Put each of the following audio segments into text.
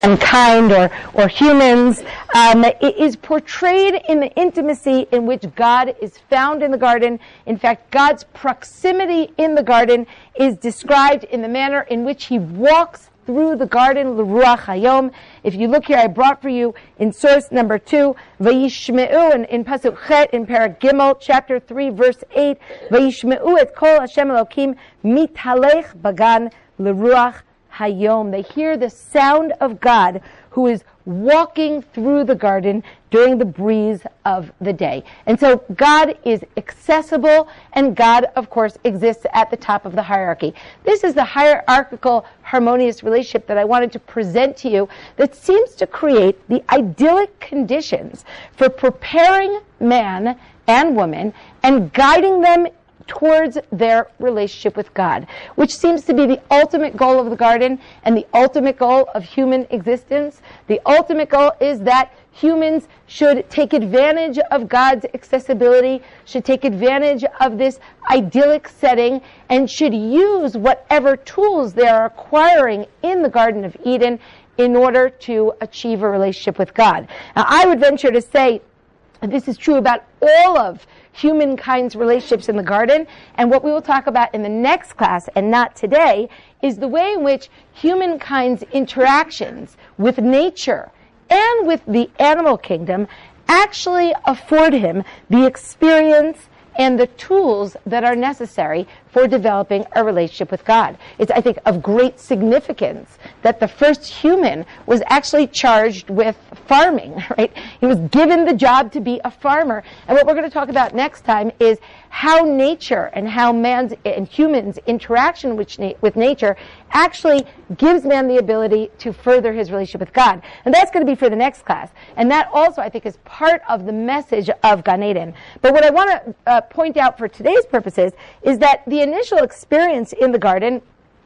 mankind or humans, it is portrayed in the intimacy in which God is found in the garden. In fact, God's proximity in the garden is described in the manner in which he walks through the garden, l'ruach hayom. If you look here, I brought for you in source number 2, Vayishme'u, and in Pasuk Chet, in Parak Gimel, chapter 3, verse 8, Vayishme'u et kol Hashem Elokim mithalech bagan l'ruach hayom. They hear the sound of God who is walking through the garden during the breeze of the day. And so God is accessible, and God, of course, exists at the top of the hierarchy. This is the hierarchical, harmonious relationship that I wanted to present to you that seems to create the idyllic conditions for preparing man and woman and guiding them towards their relationship with God, which seems to be the ultimate goal of the garden and the ultimate goal of human existence. The ultimate goal is that humans should take advantage of God's accessibility, should take advantage of this idyllic setting, and should use whatever tools they are acquiring in the Garden of Eden in order to achieve a relationship with God. Now, I would venture to say this is true about all of humankind's relationships in the garden, and what we will talk about in the next class, and not today, is the way in which humankind's interactions with nature and with the animal kingdom actually afford him the experience and the tools that are necessary for developing a relationship with God. It's, I think, of great significance that the first human was actually charged with farming, right? He was given the job to be a farmer. And what we're going to talk about next time is how nature and how man's and humans' interaction with nature actually gives man the ability to further his relationship with God. And that's going to be for the next class. And that also, I think, is part of the message of Gan Eden. But what I want to point out for today's purposes is that the initial experience in the garden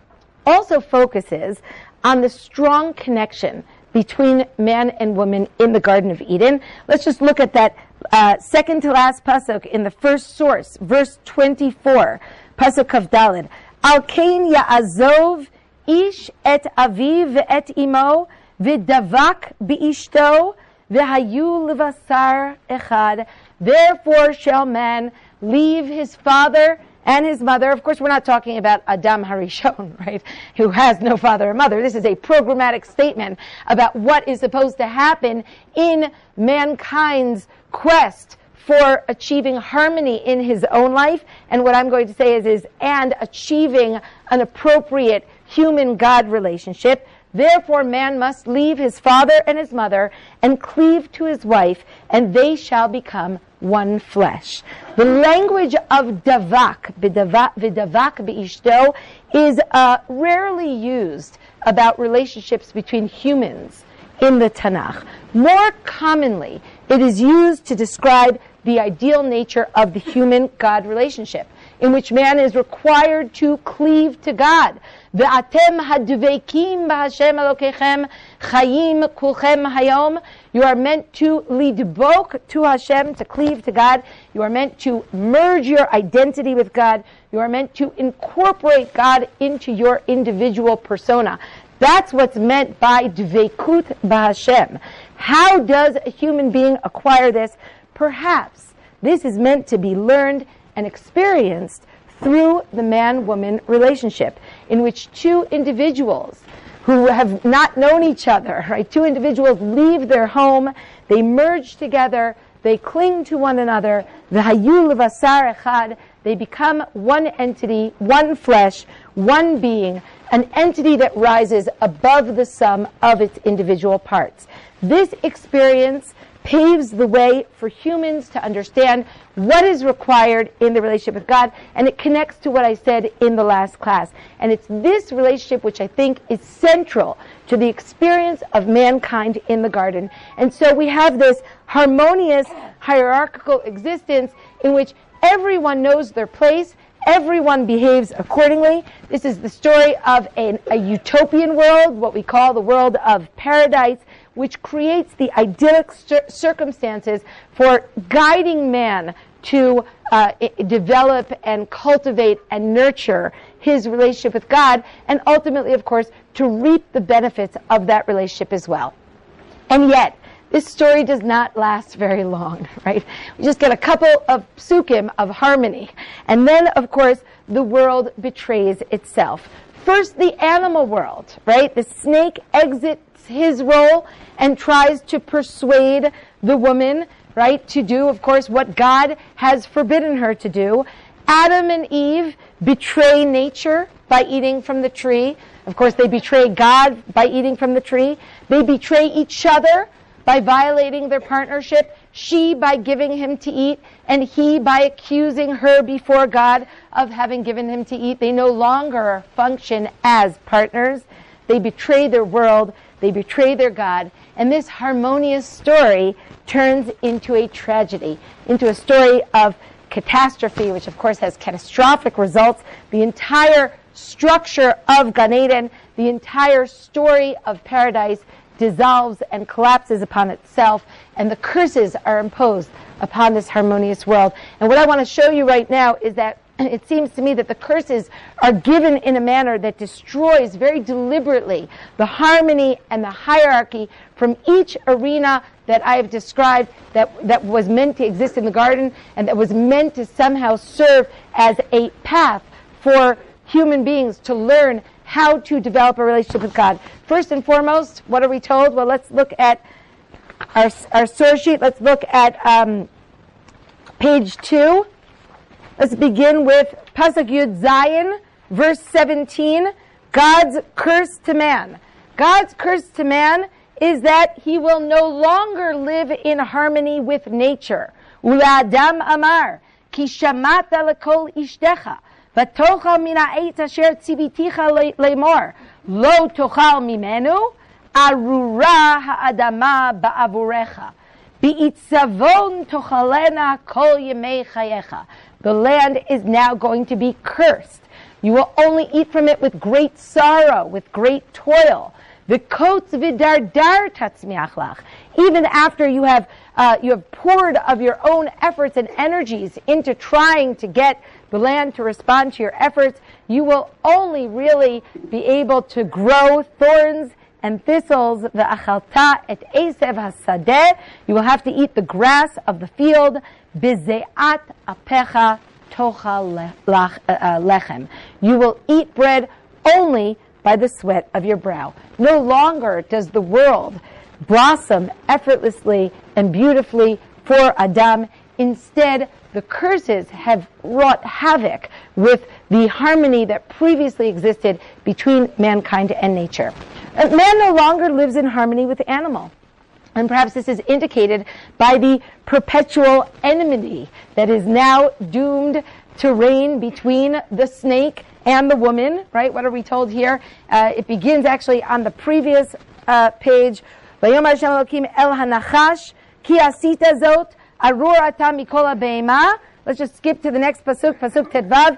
also focuses on the strong connection between man and woman in the Garden of Eden. Let's just look at that second to last pasuk in the first source, verse 24, pasuk of Daled. Al kein ya'azov ish et aviv et imo v'davak bi'ishto v'hayu levasar echad. Therefore shall man leave his father and his mother. Of course, we're not talking about Adam Harishon, right, who has no father or mother. This is a programmatic statement about what is supposed to happen in mankind's quest for achieving harmony in his own life. And what I'm going to say is and achieving an appropriate human-God relationship. Therefore, man must leave his father and his mother and cleave to his wife, and they shall become one flesh. The language of davak, v'davak b'ishto, is rarely used about relationships between humans in the Tanakh. More commonly, it is used to describe the ideal nature of the human-God relationship, in which man is required to cleave to God. Ve'atem hadvekim b'Hashem Elokechem chayim kulchem hayom. You are meant to lidbok to Hashem, to cleave to God. You are meant to merge your identity with God. You are meant to incorporate God into your individual persona. That's what's meant by dveikut b'Hashem. How does a human being acquire this? Perhaps this is meant to be learned and experienced through the man-woman relationship, in which two individuals who have not known each other, right? Two individuals leave their home, they merge together, they cling to one another, v'hayu levasar echad, they become one entity, one flesh, one being, an entity that rises above the sum of its individual parts. This experience paves the way for humans to understand what is required in the relationship with God, and it connects to what I said in the last class. And it's this relationship which I think is central to the experience of mankind in the garden. And so we have this harmonious, hierarchical existence in which everyone knows their place, everyone behaves accordingly. This is the story of a utopian world, what we call the world of paradise, which creates the idyllic circumstances for guiding man to develop and cultivate and nurture his relationship with God, and ultimately, of course, to reap the benefits of that relationship as well. And yet, this story does not last very long, right? We just get a couple of psukim of harmony. And then, of course, the world betrays itself. First, the animal world, right? The snake exits his role and tries to persuade the woman, right, to do, of course, what God has forbidden her to do. Adam and Eve betray nature by eating from the tree. Of course, they betray God by eating from the tree. They betray each other by violating their partnership. She by giving him to eat, and he by accusing her before God of having given him to eat. They no longer function as partners. They betray their world. They betray their God. And this harmonious story turns into a tragedy, into a story of catastrophe, which of course has catastrophic results. The entire structure of Gan Eden, the entire story of paradise dissolves and collapses upon itself, and the curses are imposed upon this harmonious world. And what I want to show you right now is that it seems to me that the curses are given in a manner that destroys very deliberately the harmony and the hierarchy from each arena that I have described that was meant to exist in the garden and that was meant to somehow serve as a path for human beings to learn how to develop a relationship with God. First and foremost, what are we told? Well, let's look at our source sheet. Let's look at page 2. Let's begin with Pasuk Yud Zayin, verse 17. God's curse to man. God's curse to man is that he will no longer live in harmony with nature. Ula Adam Amar, Ki shamata lekol ishtecha, v'tochal min ha'etz asher tziviticha lemor, lo tochal mimenu, arura ha'adama ba'avurecha, bi'itzavon tochalena kol yemei chayecha. The land is now going to be cursed. You will only eat from it with great sorrow, with great toil. The coats vidardar tatzmiachlach. Even after you have poured of your own efforts and energies into trying to get the land to respond to your efforts, you will only really be able to grow thorns and thistles. Ve'achalta et esev hasadeh. You will have to eat the grass of the field. Bizeat apecha tochal lechem. You will eat bread only by the sweat of your brow. No longer does the world blossom effortlessly and beautifully for Adam. Instead, the curses have wrought havoc with the harmony that previously existed between mankind and nature. Man no longer lives in harmony with the animal. And perhaps this is indicated by the perpetual enmity that is now doomed to reign between the snake and the woman, right? What are we told here? It begins actually on the previous page. Vayomar Hashem Elokim el hanachash ki asita zot arur ata mikol habeima. Let's just skip to the next pasuk, pasuk tetvav.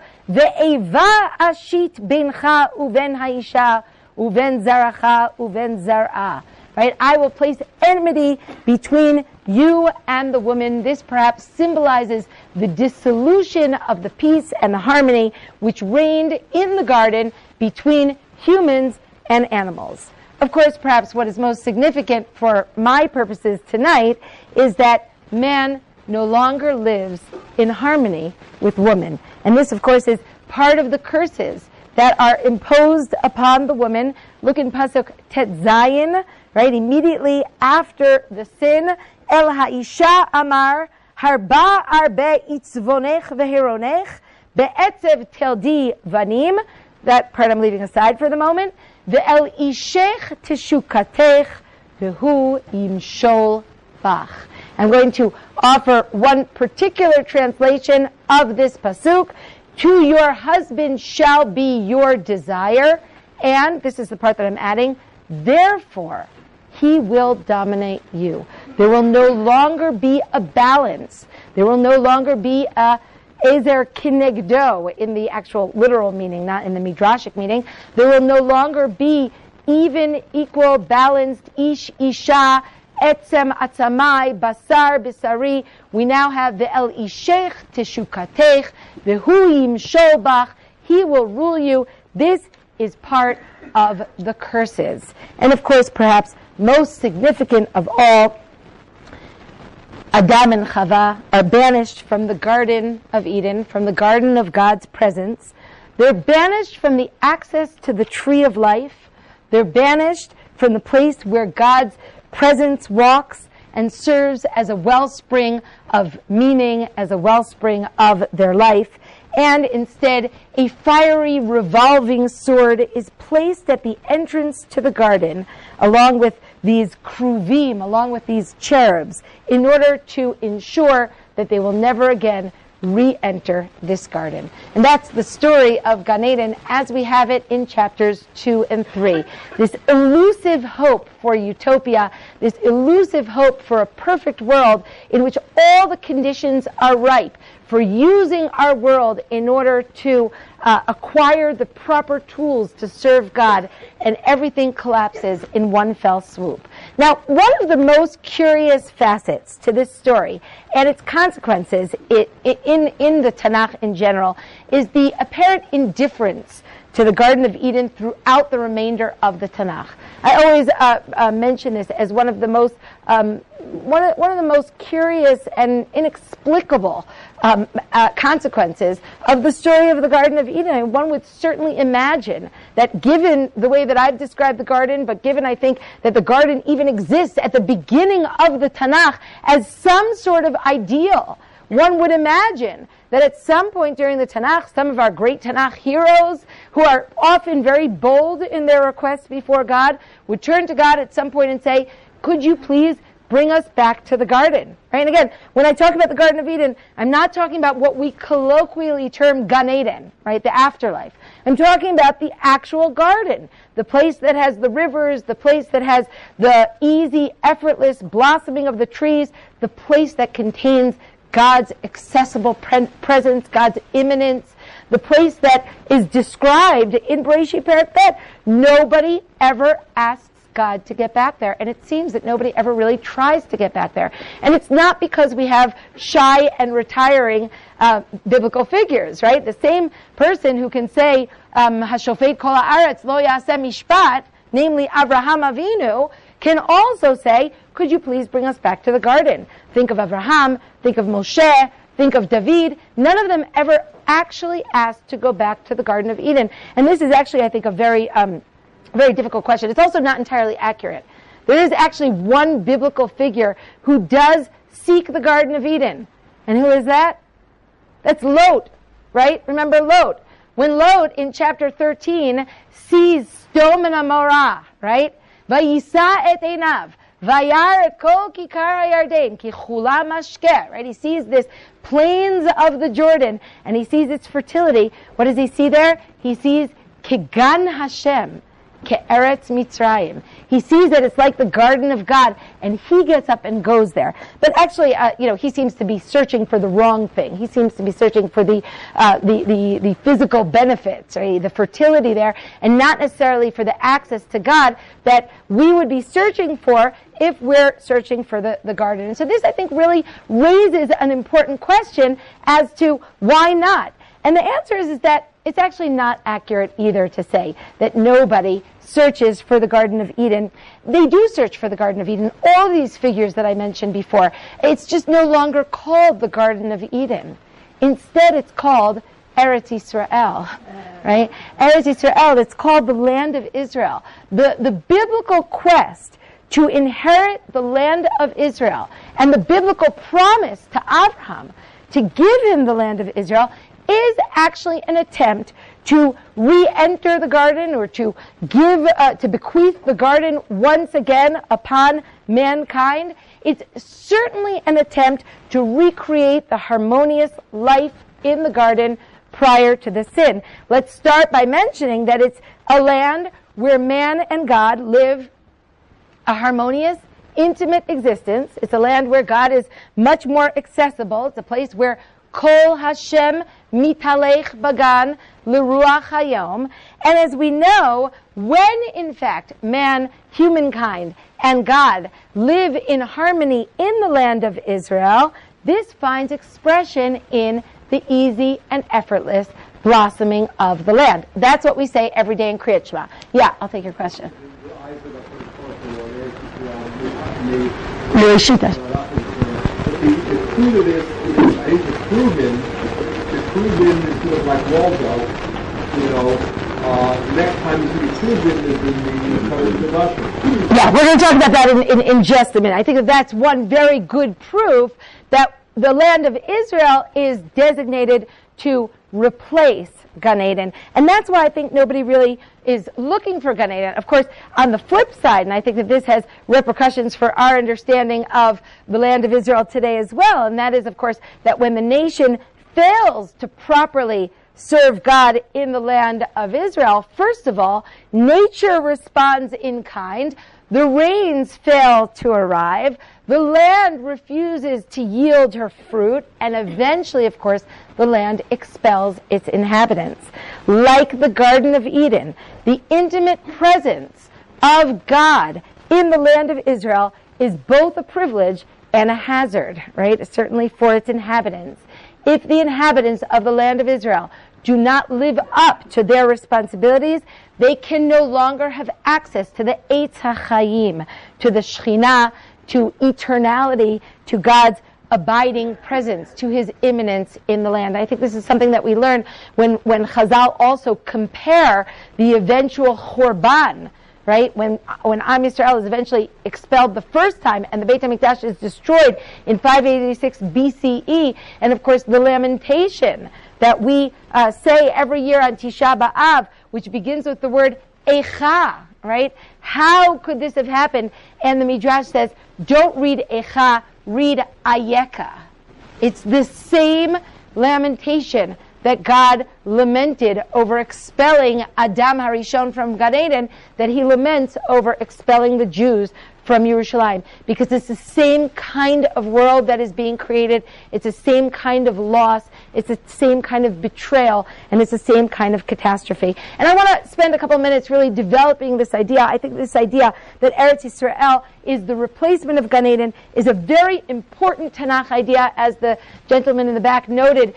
Ve'eva ashit bencha uven haisha uven zaracha uven zar'a. Right? I will place enmity between you and the woman. This perhaps symbolizes the dissolution of the peace and the harmony which reigned in the garden between humans and animals. Of course, perhaps what is most significant for my purposes tonight is that man no longer lives in harmony with woman. And this, of course, is part of the curses that are imposed upon the woman. Look in Pasuk Tet Zayin, right? Immediately after the sin, El Ha'isha Amar, Harba Arbe Itzvonech Vehironech, Be'etzev Teldi Vanim. That part I'm leaving aside for the moment. Ve'el Ishech Teshukatech, Vehu Yimshol Bach. I'm going to offer one particular translation of this pasuk. To your husband shall be your desire, and, this is the part that I'm adding, therefore he will dominate you. There will no longer be a balance. There will no longer be a ezer kinegdo in the actual literal meaning, not in the midrashic meaning. There will no longer be even, equal, balanced ish, isha, Etzem atzamai, basar bisari. We now have Ve'el ishech teshukatech, Ve'hu yimshol bach. He will rule you. This is part of the curses. And of course, perhaps most significant of all, Adam and Chava are banished from the Garden of Eden, from the garden of God's presence. They're banished from the access to the tree of life. They're banished from the place where God's presence walks and serves as a wellspring of meaning, as a wellspring of their life. And instead, a fiery revolving sword is placed at the entrance to the garden, along with these kruvim, along with these cherubs, in order to ensure that they will never again re-enter this garden. And that's the story of Gan Eden as we have it in chapters 2 and 3. This elusive hope for utopia, this elusive hope for a perfect world in which all the conditions are ripe for using our world in order to acquire the proper tools to serve God, and everything collapses in one fell swoop. Now, one of the most curious facets to this story and its consequences in the Tanakh in general is the apparent indifference to the Garden of Eden throughout the remainder of the Tanakh. I always mention this as one of the most curious and inexplicable consequences of the story of the Garden of Eden. And one would certainly imagine that, given the way that I've described the garden, but given, I think, that the garden even exists at the beginning of the Tanakh as some sort of ideal, one would imagine that at some point during the Tanakh, some of our great Tanakh heroes, who are often very bold in their requests before God, would turn to God at some point and say, could you please bring us back to the garden? Right? And again, when I talk about the Garden of Eden, I'm not talking about what we colloquially term Gan Eden, right, the afterlife. I'm talking about the actual garden, the place that has the rivers, the place that has the easy, effortless blossoming of the trees, the place that contains God's accessible presence, God's immanence, the place that is described in Bereshit Perek Bet. Nobody ever asks God to get back there, and it seems that nobody ever really tries to get back there. And it's not because we have shy and retiring biblical figures, right? The same person who can say, Hashofet kol haaretz lo yaseh mishpat, namely Avraham Avinu, can also say, could you please bring us back to the garden? Think of Avraham, think of Moshe, think of David. None of them ever actually asked to go back to the Garden of Eden. And this is actually, I think, a very difficult question. It's also not entirely accurate. There is actually one biblical figure who does seek the Garden of Eden. And who is that? That's Lot, right? Remember Lot. When Lot, in chapter 13, sees Sodom and Amorah, right? Vayisa et einav, vayar et kol kikar hayarden, ki chula mashke, right? He sees this plains of the Jordan, and he sees its fertility. What does he see there? He sees Kegan Hashem, Ke'eretz Mitzrayim. He sees that it's like the garden of God, and he gets up and goes there. But actually, he seems to be searching for the wrong thing. He seems to be searching for the physical benefits, right? The fertility there, and not necessarily for the access to God that we would be searching for if we're searching for the garden. And so this, I think, really raises an important question as to why not. And the answer is that it's actually not accurate either to say that nobody searches for the Garden of Eden. They do search for the Garden of Eden. All these figures that I mentioned before, it's just no longer called the Garden of Eden. Instead, it's called Eretz Yisrael, right? Eretz Yisrael, it's called the land of Israel. The biblical quest to inherit the land of Israel and the biblical promise to Abraham to give him the land of Israel is actually an attempt to re-enter the garden, or to bequeath the garden once again upon mankind. It's certainly an attempt to recreate the harmonious life in the garden prior to the sin. Let's start by mentioning that it's a land where man and God live a harmonious, intimate existence. It's a land where God is much more accessible. It's a place where Kol Hashem mitalech bagan l'ruach hayom. And as we know, when in fact man humankind and God live in harmony in the land of Israel, this finds expression in the easy and effortless blossoming of the land. That's what we say every day in Kriyat Shema. Yeah, I'll take your question. Next time you see the children is in the Russian. Yeah, we're going to talk about that in just a minute. I think that's one very good proof that the land of Israel is designated to replace Gan Eden. And that's why I think nobody really is looking for Gan Eden. Of course, on the flip side, and I think that this has repercussions for our understanding of the land of Israel today as well, and that is, of course, that when the nation fails to properly serve God in the land of Israel, first of all, nature responds in kind, the rains fail to arrive, the land refuses to yield her fruit, and eventually, of course, the land expels its inhabitants. Like the Garden of Eden, the intimate presence of God in the land of Israel is both a privilege and a hazard, right? Certainly for its inhabitants. If the inhabitants of the land of Israel do not live up to their responsibilities, they can no longer have access to the Eitz HaChaim, to the Shekhinah, to eternality, to God's abiding presence, to His immanence in the land. I think this is something that we learn when Chazal also compare the eventual Chorban, right? When Am Yisrael is eventually expelled the first time and the Beit HaMikdash is destroyed in 586 BCE, and of course the lamentation that we say every year on Tisha B'Av, which begins with the word Echa, right? How could this have happened? And the Midrash says, don't read Echa, read Ayeka. It's the same lamentation that God lamented over expelling Adam Harishon from Gan Eden, that He laments over expelling the Jews from Yerushalayim, because it's the same kind of world that is being created, it's the same kind of loss, it's the same kind of betrayal, and it's the same kind of catastrophe. And I want to spend a couple of minutes really developing this idea. I think this idea that Eretz Yisrael is the replacement of Gan Eden is a very important Tanakh idea, as the gentleman in the back noted.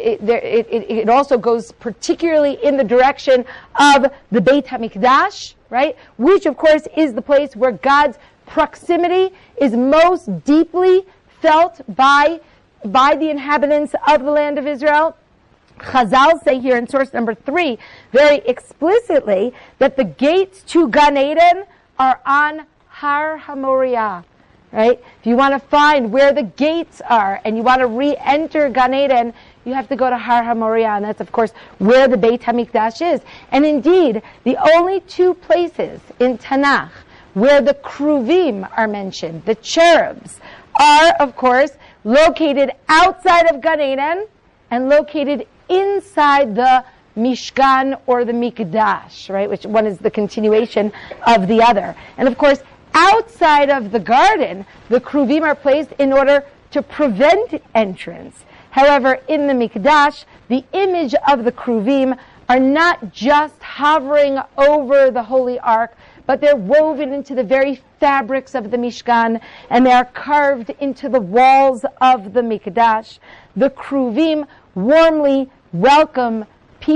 It also goes particularly in the direction of the Beit HaMikdash, right? Which, of course, is the place where God's proximity is most deeply felt by the inhabitants of the land of Israel. Chazal say here in source number 3 very explicitly that the gates to Gan Eden are on Har HaMoriah, right? If you want to find where the gates are and you want to re-enter Gan Eden, you have to go to Har HaMoriah, and that's, of course, where the Beit HaMikdash is. And indeed, the only two places in Tanakh where the Kruvim are mentioned, the cherubs, are, of course, located outside of Gan Eden and located inside the Mishkan or the Mikdash, right? Which one is the continuation of the other. And of course, outside of the garden, the Kruvim are placed in order to prevent entrance. However, in the Mikdash, the image of the Kruvim are not just hovering over the Holy Ark, but they're woven into the very fabrics of the Mishkan, and they are carved into the walls of the Mikdash. The Kruvim warmly welcome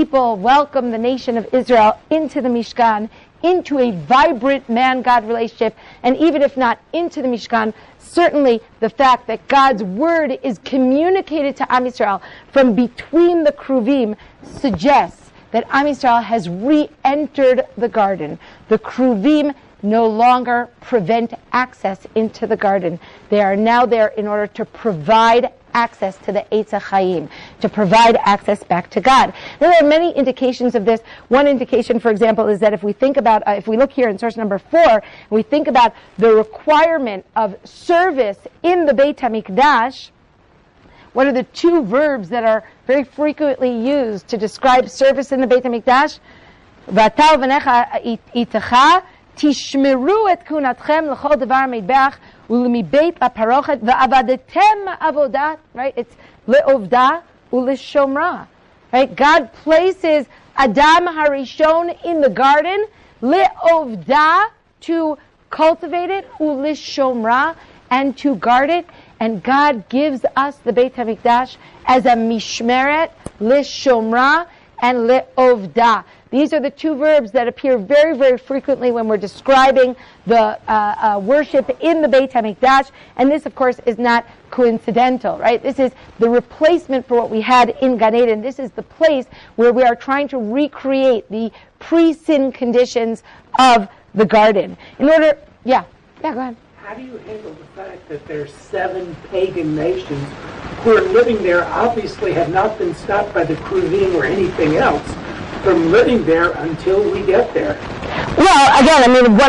the nation of Israel into the Mishkan, into a vibrant man-God relationship, and even if not into the Mishkan, certainly the fact that God's word is communicated to Am Yisrael from between the Kruvim suggests that Am Yisrael has re-entered the garden. The Kruvim no longer prevent access into the garden. They are now there in order to provide access to the Eitz HaChaim, to provide access back to God. Now, there are many indications of this. One indication, for example, is that if we think about, if we look here in source number 4, we think about the requirement of service in the Beit HaMikdash. What are the two verbs that are very frequently used to describe service in the Beit HaMikdash? V'ata v'necha itecha tishmeru et kunatchem l'chol devar meidbeach u'lemibeit laparochet v'avadetem avodat. Right? It's le'ovda u'leshomra. Right? God places Adam Harishon in the garden le'ovda, to cultivate it, ulishomra, and to guard it. And God gives us the Beit HaMikdash as a mishmeret, lishomra, and le'ovda. These are the two verbs that appear very, very frequently when we're describing the worship in the Beit HaMikdash. And this, of course, is not coincidental, right? This is the replacement for what we had in Gan Eden. This is the place where we are trying to recreate the pre-sin conditions of the garden. Go ahead. How do you handle the fact that there's 7 pagan nations who are living there, obviously have not been stopped by the Kruvim or anything else from living there until we get there? Well, again,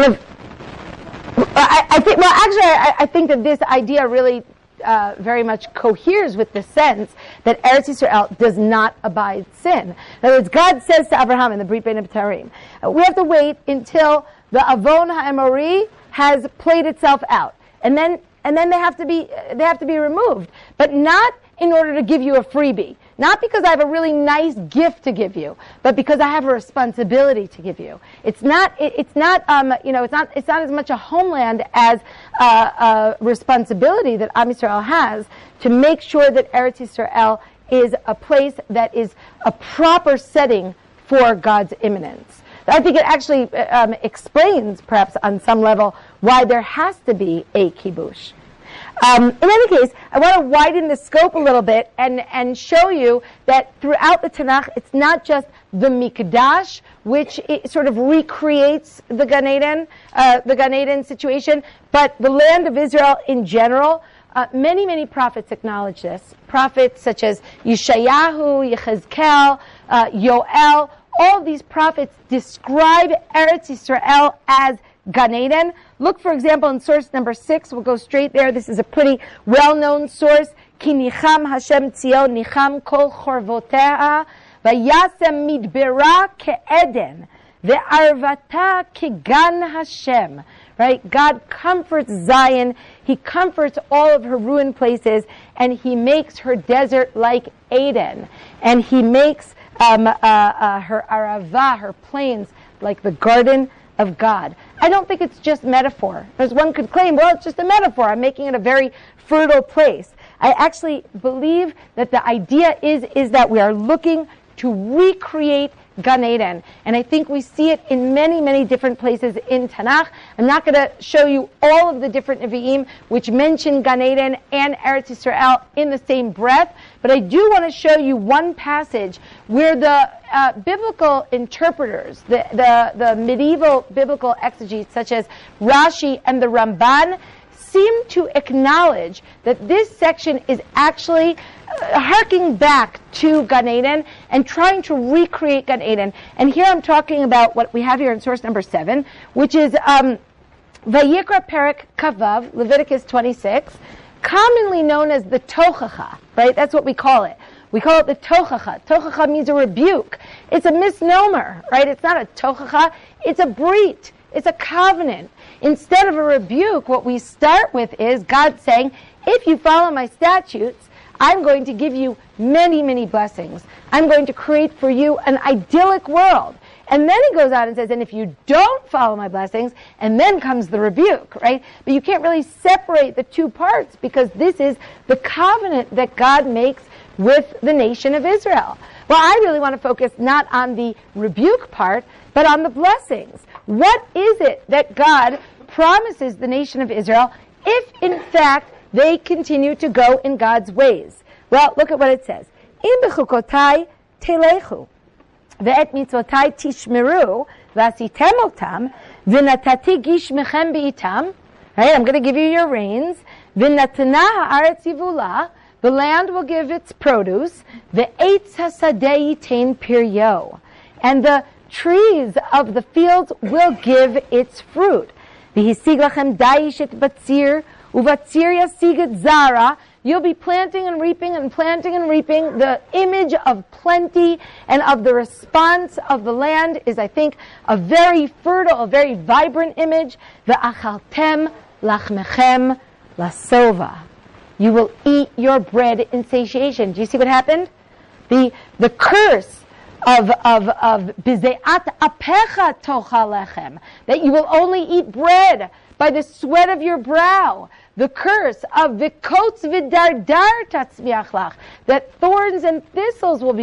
I think that this idea really very much coheres with the sense that Eretz Yisrael does not abide sin. In other words, God says to Abraham in the Brit Bein HaBetarim, we have to wait until the Avon HaEmori has played itself out, and then they have to be removed, but not in order to give you a freebie, not because I have a really nice gift to give you, but because I have a responsibility to give you. It's not as much a homeland as a responsibility that Am Yisrael has to make sure that Eretz Yisrael is a place that is a proper setting for God's immanence. I think it actually explains, perhaps on some level, why there has to be a kibush. In any case, I want to widen the scope a little bit and show you that throughout the Tanakh, it's not just the Mikdash, which it sort of recreates the Gan Eden situation, but the land of Israel in general. Many prophets acknowledge this. Prophets such as Yeshayahu, Yechezkel, Yoel. All of these prophets describe Eretz Yisrael as Gan Eden. Look, for example, in source number 6. We'll go straight there. This is a pretty well-known source. Ki nicham Hashem Tzion, nicham kol chorvotea, vayasem midbera ke'eden, ve'arvata kegan Hashem. Right? God comforts Zion. He comforts all of her ruined places, and He makes her desert like Eden. And He makes her arava, her plains, like the garden of God. I don't think it's just metaphor. As one could claim, well, it's just a metaphor. I'm making it a very fertile place. I actually believe that the idea is that we are looking to recreate Gan Eden. And I think we see it in many different places in Tanakh. I'm not going to show you all of the different Nevi'im which mention Gan Eden and Eretz Yisrael in the same breath, but I do want to show you one passage where the biblical interpreters, the medieval biblical exegetes such as Rashi and the Ramban, seem to acknowledge that this section is actually harking back to Gan Eden and trying to recreate Gan Eden. And here I'm talking about what we have here in source number 7, which is Vayikra Perek Kavav, Leviticus 26, commonly known as the Tochacha, right? That's what we call it. We call it the Tochacha. Tochacha means a rebuke. It's a misnomer, right? It's not a Tochacha, it's a brit. It's a covenant. Instead of a rebuke, what we start with is God saying, if you follow my statutes, I'm going to give you many blessings. I'm going to create for you an idyllic world. And then he goes on and says, and if you don't follow my blessings, and then comes the rebuke, right? But you can't really separate the two parts because this is the covenant that God makes with the nation of Israel. Well, I really want to focus not on the rebuke part, but on the blessings. What is it that God promises the nation of Israel if, in fact, they continue to go in God's ways? Well, look at what it says. Im bechukotai telechu, ve'et mitzvotai tishmeru, v'asitem otam, v'natati gishmechem b'itam. Right, I'm going to give you your rains. V'natana ha'aretz yivula, the land will give its produce. Ve'etz hasadeh yitain piryo, and the trees of the fields will give its fruit. V'hisig lachem daish et batzir, uvatzir yasig et zara. You'll be planting and reaping and planting and reaping. The image of plenty and of the response of the land is, I think, a very fertile, a very vibrant image. V'achaltem lachmechem lasova. You will eat your bread in satiation. Do you see what happened? The curse of bizeat apecha tochal lechem, that you will only eat bread, by the sweat of your brow. The curse of vikotz v'dardar tatzmiach lach, that thorns and thistles will be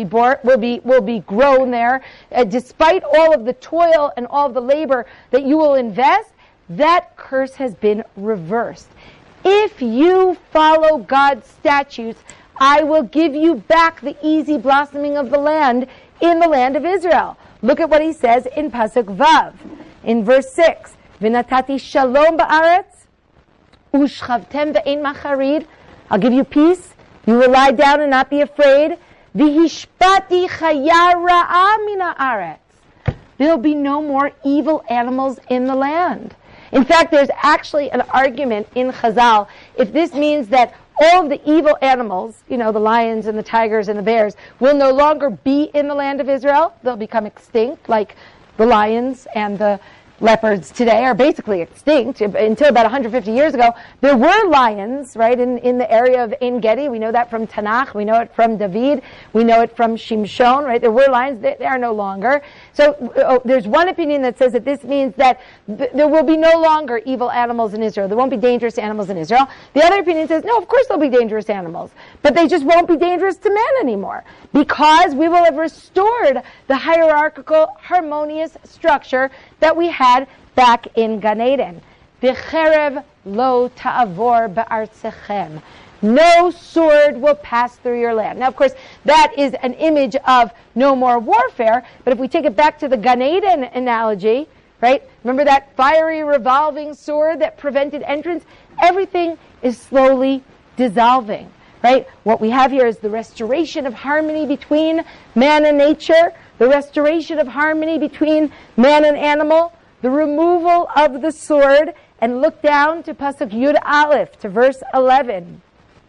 grown there, despite all of the toil and all of the labor that you will invest. That curse has been reversed. If you follow God's statutes, I will give you back the easy blossoming of the land in the land of Israel. Look at what he says in Pasuk Vav, in verse 6. V'natati shalom ba'aretz, u'shchavtem ve'ein macharid. I'll give you peace. You will lie down and not be afraid. V'hishpati chaya ra'a min ha'aretz. There will be no more evil animals in the land. In fact, there's actually an argument in Chazal if this means that all of the evil animals, the lions and the tigers and the bears, will no longer be in the land of Israel. They'll become extinct, like the lions and the leopards today are basically extinct. Until about 150 years ago, there were lions, right, in the area of En Gedi. We know that from Tanakh. We know it from David. We know it from Shimshon, right? There were lions. They are no longer. So there's one opinion that says that this means that there will be no longer evil animals in Israel. There won't be dangerous animals in Israel. The other opinion says, no, of course there'll be dangerous animals, but they just won't be dangerous to man anymore, because we will have restored the hierarchical, harmonious structure that we had back in Gan Eden. V'cherev lo ta'avor ba'artzechem. No sword will pass through your land. Now, of course, that is an image of no more warfare, but if we take it back to the Gan Eden analogy, right? Remember that fiery revolving sword that prevented entrance? Everything is slowly dissolving, right? What we have here is the restoration of harmony between man and nature, the restoration of harmony between man and animal, the removal of the sword, and look down to Pasuk Yud Aleph, to verse 11.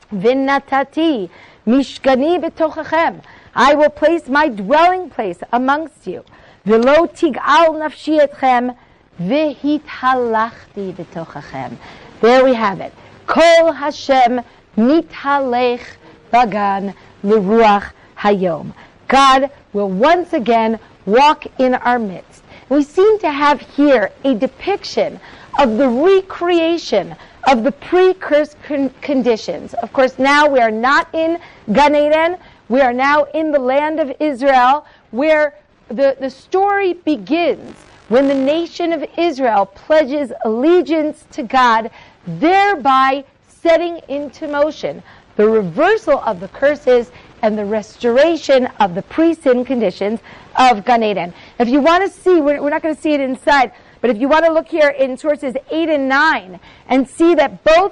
V'natati mishkani b'tochachem. I will place my dwelling place amongst you. V'lo tig'al nafshi etchem v'hithalachti b'tochachem. There we have it. Kol Hashem mithalech bagan l'ruach hayom. God will once again walk in our midst. We seem to have here a depiction of the recreation of the pre-curse conditions. Of course, now we are not in Gan Eden. We are now in the land of Israel, where the story begins when the nation of Israel pledges allegiance to God, thereby setting into motion the reversal of the curses and the restoration of the pre-sin conditions of Gan Eden. If you want to see, we're not going to see it inside, but if you want to look here in sources 8 and 9 and see that both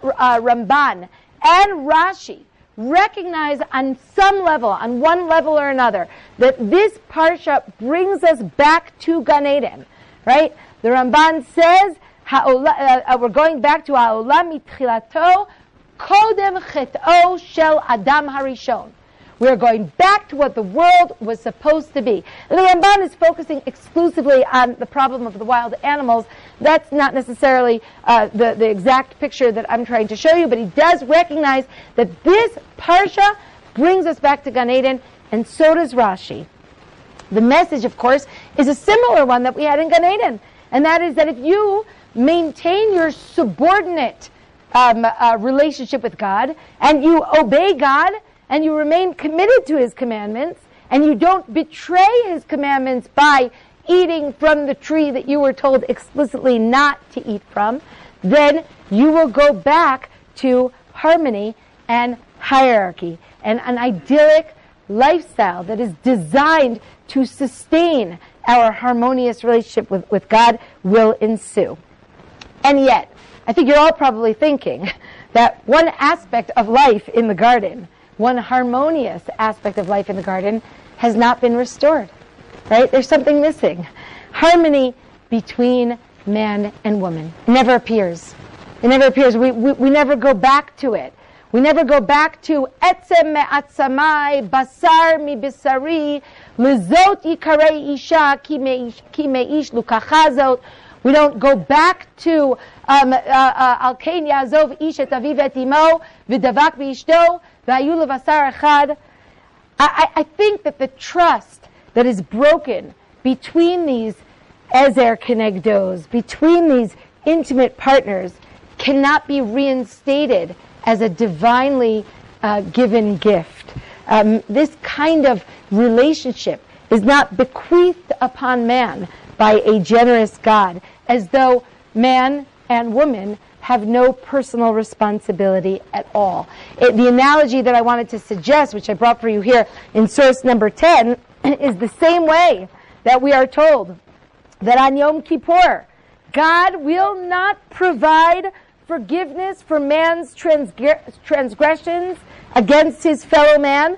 Ramban and Rashi recognize on some level, on one level or another, that this parsha brings us back to Gan Eden, right? The Ramban says, we're going back to Ha'olam mitchilato kodem chet'o shel Adam harishon. We are going back to what the world was supposed to be. And the Ramban is focusing exclusively on the problem of the wild animals. That's not necessarily the exact picture that I'm trying to show you, but he does recognize that this parsha brings us back to Gan Eden, and so does Rashi. The message, of course, is a similar one that we had in Gan Eden, and that is that if you maintain your subordinate relationship with God, and you obey God, and you remain committed to His commandments, and you don't betray His commandments by eating from the tree that you were told explicitly not to eat from, then you will go back to harmony and hierarchy, and an idyllic lifestyle that is designed to sustain our harmonious relationship with God will ensue. And yet, I think you're all probably thinking that one aspect of life in the garden, one harmonious aspect of life in the garden, has not been restored, right? There's something missing. Harmony between man and woman never appears. It never appears. We never go back to it. We never go back to etzem me'atzamai, basar mi bisari, lizot yikarei isha, ki me'ish lukachazot. We don't go back to al kein yazov ish et aviv et imo, v'davak b'ishto, v'ayu levasar echad. I think that the trust that is broken between these ezer kenegdos, between these intimate partners cannot be reinstated as a divinely given gift. This kind of relationship is not bequeathed upon man by a generous God, as though man and woman have no personal responsibility at all. The analogy that I wanted to suggest, which I brought for you here in source number 10, is the same way that we are told that on Yom Kippur, God will not provide forgiveness for man's transgressions against his fellow man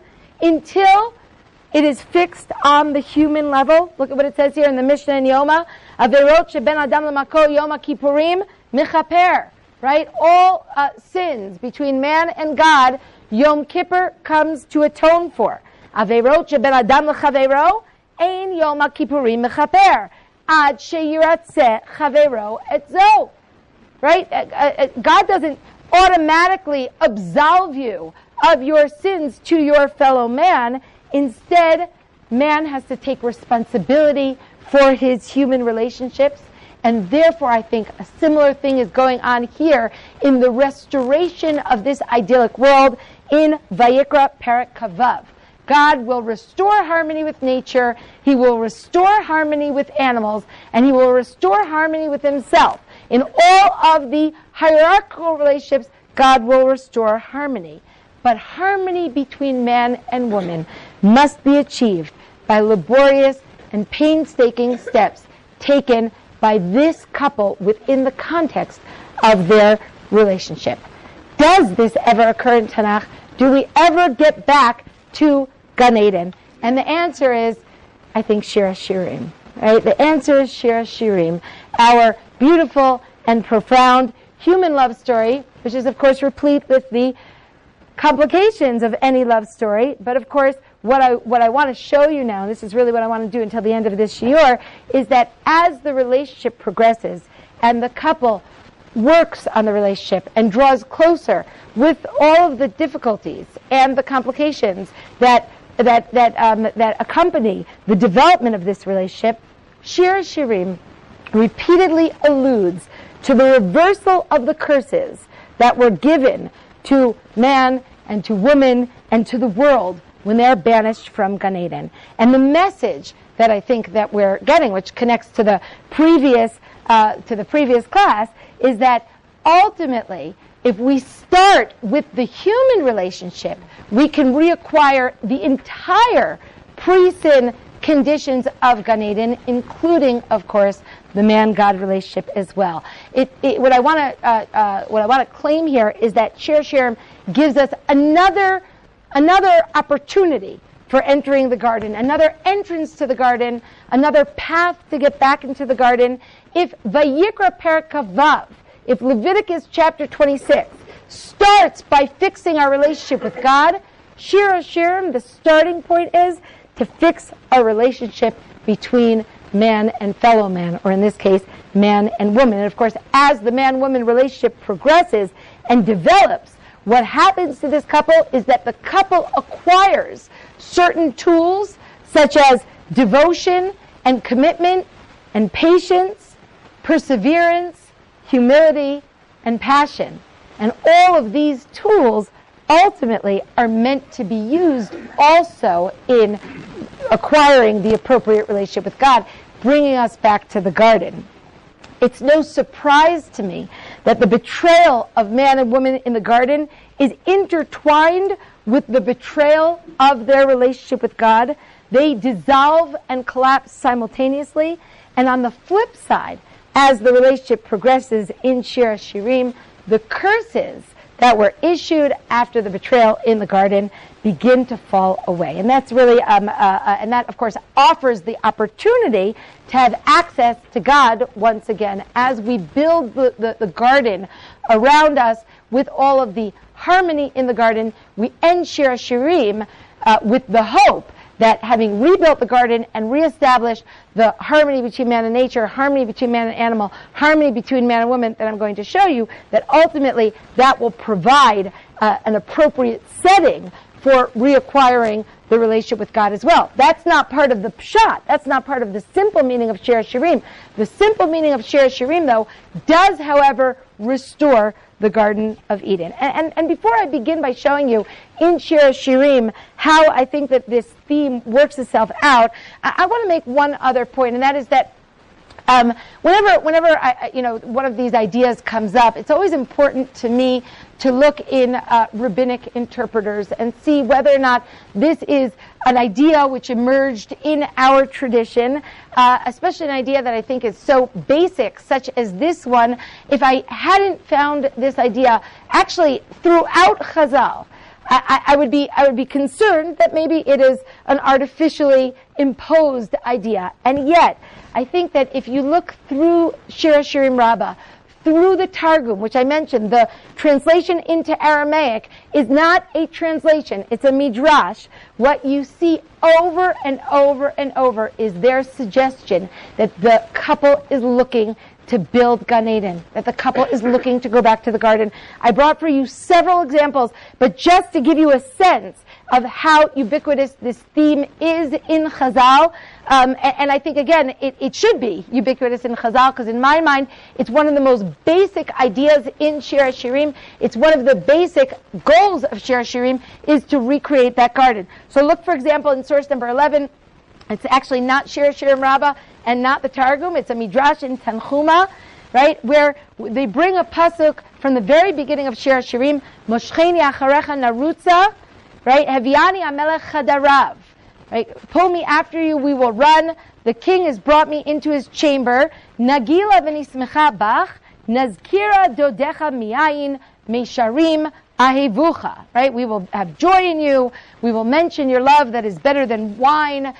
until it is fixed on the human level. Look at what it says here in the Mishnah in Yoma. Averot sheben adam lemako Yom Kippurim michaper. Right? All sins between man and God, Yom Kippur comes to atone for. Averot sheben adam lechavero ein Yom Kippurim michaper. Ad sheyiratzeh chavero etzo. Right? God doesn't automatically absolve you of your sins to your fellow man. Instead, man has to take responsibility for his human relationships. And therefore, I think a similar thing is going on here in the restoration of this idyllic world in Vayikra Perek Kavav. God will restore harmony with nature, He will restore harmony with animals, and He will restore harmony with Himself. In all of the hierarchical relationships, God will restore harmony. But harmony between man and woman must be achieved by laborious and painstaking steps taken by this couple within the context of their relationship. Does this ever occur in Tanakh? Do we ever get back to Gan Eden? And the answer is, I think, Shir HaShirim. Right? The answer is Shir HaShirim, our beautiful and profound human love story, which is, of course, replete with the complications of any love story. But, of course, what I want to show you now, and this is really what I want to do until the end of this shiur, is that as the relationship progresses and the couple works on the relationship and draws closer with all of the difficulties and the complications that accompany the development of this relationship, Shir HaShirim repeatedly alludes to the reversal of the curses that were given to man and to woman and to the world when they're banished from Gan Eden. And the message that I think that we're getting, which connects to the previous class, is that ultimately, if we start with the human relationship, we can reacquire the entire pre-sin conditions of Gan Eden, including, of course, the man-God relationship as well. What I want to claim here is that Shir HaShirim gives us another opportunity for entering the garden, another entrance to the garden, another path to get back into the garden. If Vayikra Perek Kavav, if Leviticus chapter 26 starts by fixing our relationship with God, Shir HaShirim, the starting point is to fix our relationship between man and fellow man, or in this case, man and woman. And of course, as the man-woman relationship progresses and develops, what happens to this couple is that the couple acquires certain tools such as devotion and commitment and patience, perseverance, humility, and passion. And all of these tools ultimately are meant to be used also in acquiring the appropriate relationship with God, bringing us back to the garden. It's no surprise to me that the betrayal of man and woman in the garden is intertwined with the betrayal of their relationship with God. They dissolve and collapse simultaneously. And on the flip side, as the relationship progresses in Shir HaShirim, the curses that were issued after the betrayal in the garden begin to fall away. And that's really, and that, of course, offers the opportunity to have access to God once again as we build the garden around us with all of the harmony in the garden. We end Shir HaShirim with the hope that having rebuilt the garden and reestablished the harmony between man and nature, harmony between man and animal, harmony between man and woman that I'm going to show you, that ultimately that will provide an appropriate setting for reacquiring the relationship with God as well. That's not part of the pshat. That's not part of the simple meaning of Shir Shirim. The simple meaning of Shir Shirim, though, does, however, restore the Garden of Eden. And before I begin by showing you in Shir Shirim how I think that this theme works itself out, I want to make one other point, and that is that whenever one of these ideas comes up, it's always important to me to look in rabbinic interpreters and see whether or not this is an idea which emerged in our tradition, especially an idea that I think is so basic, such as this one. If I hadn't found this idea actually throughout Chazal, I would be concerned that maybe it is an artificially imposed idea. And yet, I think that if you look through Shir Shirim Rabbah, through the Targum, which I mentioned, the translation into Aramaic is not a translation, it's a midrash. What you see over and over and over is their suggestion that the couple is looking to build Gan Eden, that the couple is looking to go back to the garden. I brought for you several examples, but just to give you a sense of how ubiquitous this theme is in Chazal, and I think, again, it should be ubiquitous in Chazal, because in my mind, it's one of the most basic ideas in Shir Shirim. It's one of the basic goals of Shir Shirim is to recreate that garden. So look, for example, in source number 11, it's actually not Shir Shirim Rabbah and not the Targum. It's a midrash in Tanchuma, right, where they bring a pasuk from the very beginning of Shir Shirim, Moshcheni acharecha narutza, right, Heviani amelech chadarav, right, pull me after you, we will run. The king has brought me into his chamber. Nagila v'nismecha bach, nazkira dodecha miyayin meisharim ahevucha, right, we will have joy in you. We will mention your love that is better than wine.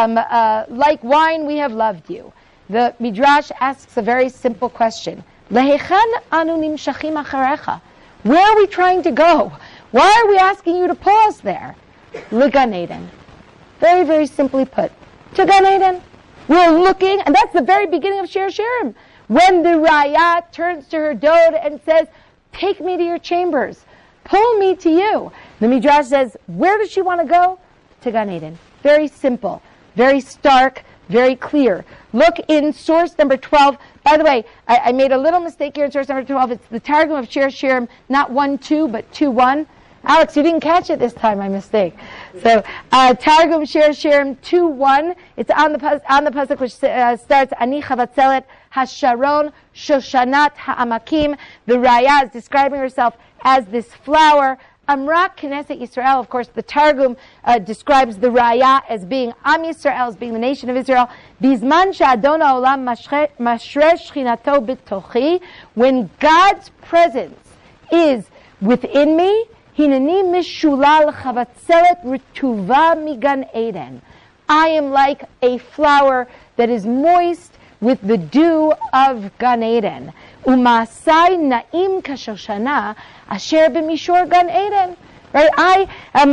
Like wine, we have loved you. The Midrash asks a very simple question. Lehechan anu nimshachim acharecha. Where are we trying to go? Why are we asking you to pull us there? L'Gan Eden. Very, very simply put. To Gan Eden. We're looking, and that's the very beginning of Shir Shirim. When the Raya turns to her dode and says, take me to your chambers. Pull me to you. The Midrash says, where does she want to go? To Gan Eden. Very simple. Very stark, very clear. Look in source number 12. By the way, I made a little mistake here in source number 12. It's the Targum of Shir Shirim, not 1-2, but 2-1. Alex, you didn't catch it this time, my mistake. So, Targum Shir Shirim 2-1. It's on the pasuk which starts, Ani chavatzelet hasharon shoshanat ha'amakim. The Raya is describing herself as this flower. Amra Knesset Yisrael, of course, the Targum describes the Raya as being Am Yisrael, as being the nation of Israel. Bizman she'adon ha'olam mashre shchinato b'tochi, when God's presence is within me, hineni mishulal chavatzelet retuva migan Eden. I am like a flower that is moist with the dew of Gan Eden. Umasai na'im kashoshana asher b'mishor Gan Eden. Right?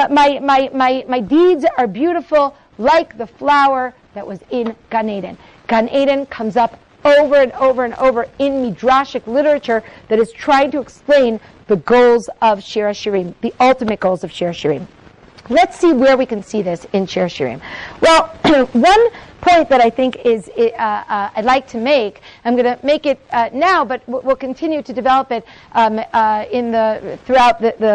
My deeds are beautiful like the flower that was in Gan Eden. Gan Eden comes up over and over and over in midrashic literature that is trying to explain the goals of Shir Shirim, the ultimate goals of Shir Shirim. Let's see where we can see this in Shir Shirim. Well, one point that I think is I'd like to make. I'm going to make it now, but we'll continue to develop it throughout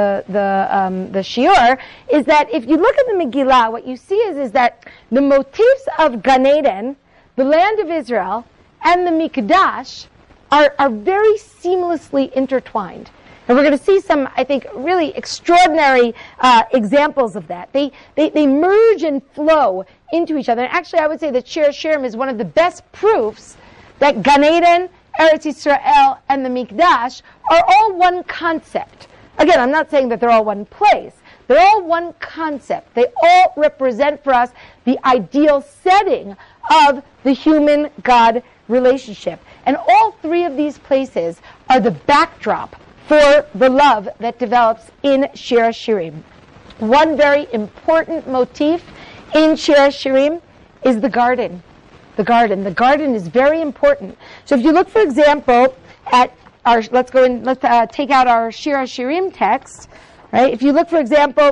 the shiur. Is that if you look at the Megillah, what you see is that the motifs of Gan Eden, the land of Israel, and the Mikdash are very seamlessly intertwined. And we're going to see some, I think, really extraordinary examples of that. They merge and flow into each other. And actually, I would say that Shir Shirim is one of the best proofs that Gan Eden, Eretz Yisrael, and the Mikdash are all one concept. Again, I'm not saying that they're all one place. They're all one concept. They all represent for us the ideal setting of the human-God relationship. And all three of these places are the backdrop for the love that develops in Shir Shirim. One very important motif in Shir Shirim is the garden. The garden. The garden is very important. So if you look, for example, at let's take out our Shir Shirim text, right? If you look, for example,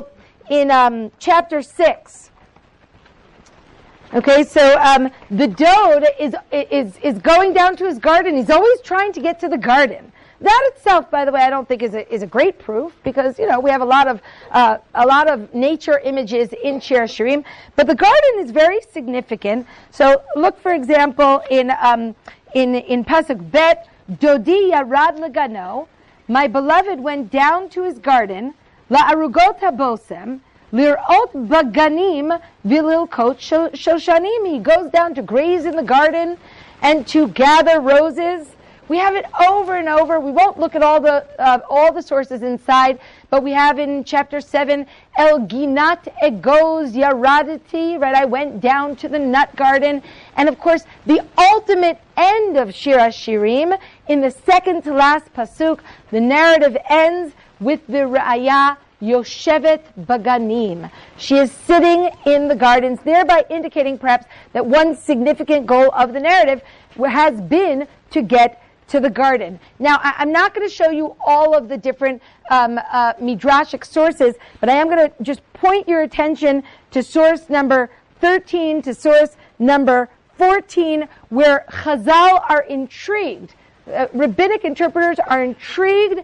chapter 6. Okay, so the dode is going down to his garden. He's always trying to get to the garden. That itself, by the way, I don't think is a great proof, because we have a lot of nature images in Shir HaShirim, but the garden is very significant. So look, for example, in Pasuk Bet, Dodi yarad legano, my beloved went down to his garden, la'arugot habosem, lirot baganim vililkot shoshanim. He goes down to graze in the garden and to gather roses. We have it over and over. We won't look at all the sources inside, but we have in chapter 7, El Ginat Egoz Yaradati, right? I went down to the nut garden. And of course, the ultimate end of Shir HaShirim, in the second to last pasuk, the narrative ends with the Ra'aya Yoshevet Baganim. She is sitting in the gardens, thereby indicating perhaps that one significant goal of the narrative has been to get to the garden. Now, I'm not going to show you all of the different midrashic sources, but I am going to just point your attention to source number 13 to source number 14, where Chazal are intrigued. Rabbinic interpreters are intrigued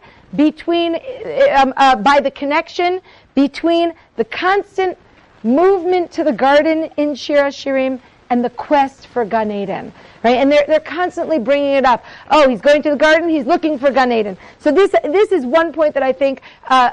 by the connection between the constant movement to the garden in Shir HaShirim and the quest for Gan Eden, right? And they're constantly bringing it up. Oh, he's going to the garden, he's looking for Gan Eden. So this is one point that I think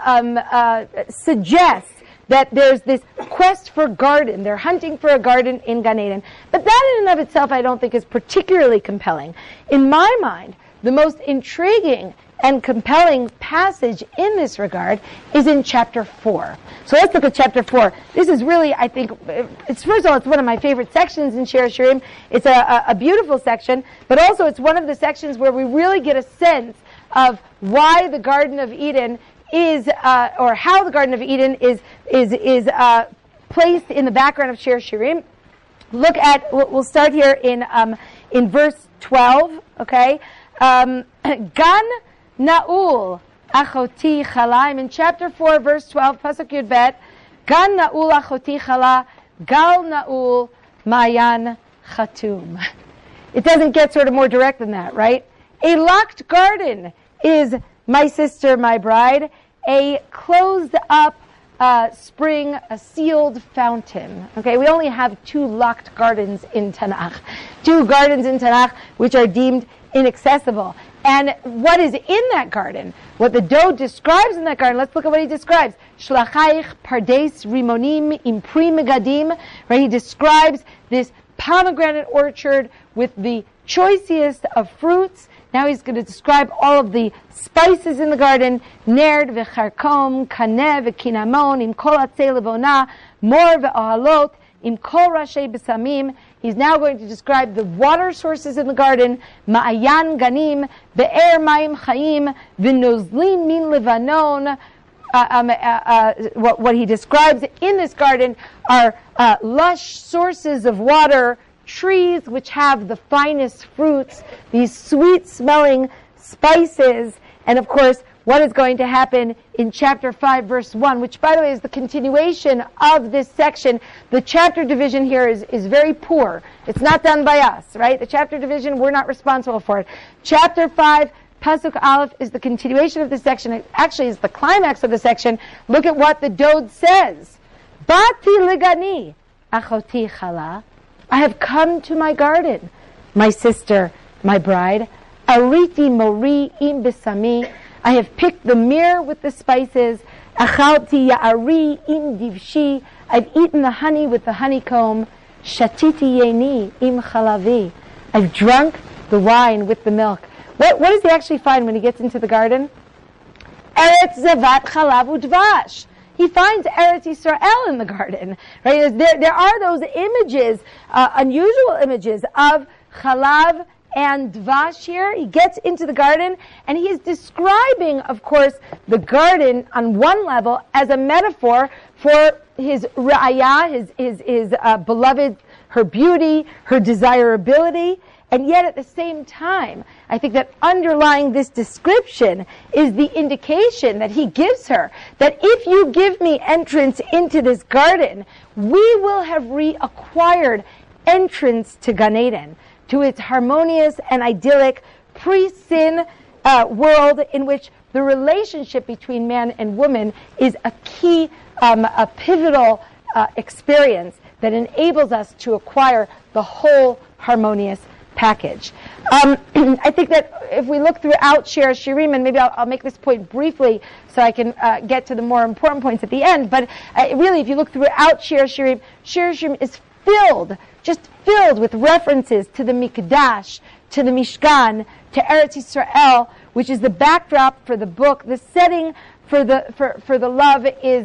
suggests that there's this quest for garden. They're hunting for a garden in Gan Eden. But that in and of itself I don't think is particularly compelling. In my mind, the most intriguing and compelling passage in this regard is in chapter 4. So let's look at chapter 4. This is really, I think, first of all, it's one of my favorite sections in Shir HaShirim. It's a beautiful section, but also it's one of the sections where we really get a sense of why the Garden of Eden is, or how the Garden of Eden is placed in the background of Shir HaShirim. Look at, we'll start here in verse 12, okay? Gan Na'ul achoti chala. I'm in chapter 4, verse 12, pasuk Yud Bet. Gan Na'ul achoti chala, gal Na'ul mayan chatum. It doesn't get sort of more direct than that, right? A locked garden is my sister, my bride. A closed up spring, a sealed fountain. Okay, we only have 2 locked gardens in Tanakh. 2 gardens in Tanakh which are deemed inaccessible. And what is in that garden, what the dode describes in that garden, let's look at what he describes. Shlachaich pardes rimonim impri megadim. Right, he describes this pomegranate orchard with the choicest of fruits. Now he's going to describe all of the spices in the garden. Nerd v'charkom, kaneh v'kinamon, im kol atzei levona, mor v'ohalot, im kol rashi besamim. He's now going to describe the water sources in the garden. Ma'ayan ganim, be'er mayim chayim, v'nozlim min levanon. What he describes in this garden are lush sources of water, trees which have the finest fruits, these sweet-smelling spices, and of course, what is going to happen in chapter 5, verse 1, which, by the way, is the continuation of this section. The chapter division here is very poor. It's not done by us, right? The chapter division, we're not responsible for it. Chapter 5, Pasuk Aleph, is the continuation of this section. It actually is the climax of the section. Look at what the dode says. Bati ligani, achoti chala. I have come to my garden, my sister, my bride. Ariti mori im besami. I have picked the myrrh with the spices. Achalti ya'ari im divshi. I've eaten the honey with the honeycomb. Shatiti yeni im chalavi. I've drunk the wine with the milk. What does he actually find when he gets into the garden? Eretz zavat chalav udvash. He finds Eretz Yisrael in the garden, right? There are those images, unusual images of chalav and dvash here. He gets into the garden, and he is describing, of course, the garden on one level as a metaphor for his ra'aya, his beloved, her beauty, her desirability, And yet at the same time, I think that underlying this description is the indication that he gives her that if you give me entrance into this garden, we will have reacquired entrance to Gan Eden, to its harmonious and idyllic pre-sin world in which the relationship between man and woman is a key, a pivotal experience that enables us to acquire the whole harmonious package. I think that if we look throughout Shir Shirim, and maybe I'll make this point briefly so I can get to the more important points at the end, but really if you look throughout Shir Shirim is just filled with references to the Mikdash, to the Mishkan, to Eretz Yisrael, which is the backdrop for the book. The setting for the love